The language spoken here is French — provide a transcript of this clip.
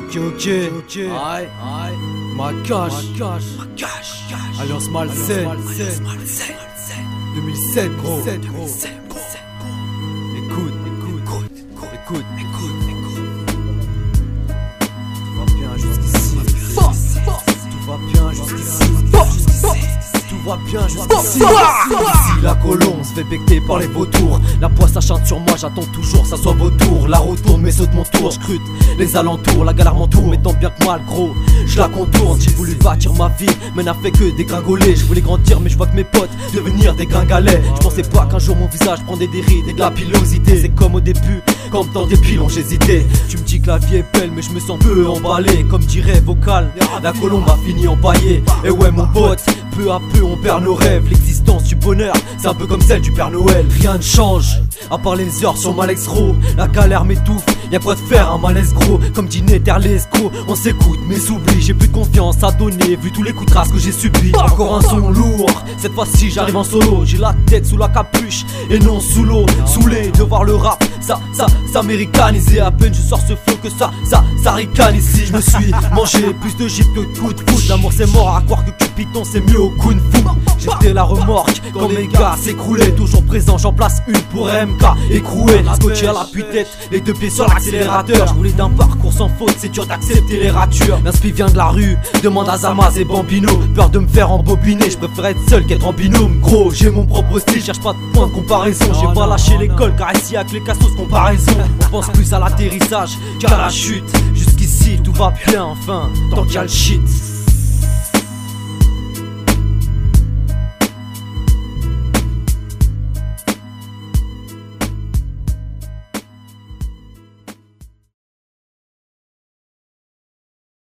Ok. Aïe. Ma cache. Alliance malsaine. 2007 gros. Écoute. Tout va bien jusqu'ici. Tout va bien jusqu'ici. Ici la colombe se fait becter par les vautours. La poisse s'achante sur moi, j'attends toujours, ça soit vautour. La roue tourne mais saute mon tour, je scrute les alentours. La galère m'entoure, mais tant bien que mal gros, je la contourne. J'ai voulu bâtir ma vie, mais n'a fait que dégringoler. Je voulais grandir, mais je vois que mes potes devenir des gringalets. Je pensais pas qu'un jour mon visage prendrait des rides et de la pilosité. C'est comme au début, comme dans des pilons j'hésitais. Tu me dis que la vie est belle, mais je me sens peu emballé. Comme dirait Vocal, la colombe a fini empaillée. Et ouais mon pote, peu à peu on perd nos rêves. L'existence du bonheur, c'est un peu comme celle du Père Noël. Rien ne change, à part les heures sur Malexro. La galère m'étouffe, y'a quoi de faire un malaise gros. Comme dit Nether l'escroc, on s'écoute mais s'oublie. J'ai plus de confiance à donner, vu tous les coups de crasse que j'ai subis. Encore un son lourd, cette fois-ci j'arrive en solo. J'ai la tête sous la capuche et non sous l'eau. Saoulé de voir le rap, ça s'américanise. À peine je sors ce flow que ça ricane ici. Je me suis mangé plus de gifs que de coups de foot. L'amour c'est mort, à croire que Cupidon c'est mieux au kung fu. J'étais la remorque quand mes gars s'écroulaient. Toujours présent, j'en place une pour MK écroué. Scotché à l'appui-tête, les deux pieds sur l'accélérateur. Je voulais d'un parcours sans faute, c'est dur d'accepter les ratures. L'inspi vient de la rue, demande à Zama et Bambino. Peur de me faire embobiner, je préfère être seul qu'être en binôme. Gros, j'ai mon propre style, cherche pas de point de comparaison. J'ai pas lâché l'école car ici avec les cassos comparaison. On pense plus à l'atterrissage qu'à la chute. Jusqu'ici tout va bien enfin, tant qu'il y a le shit.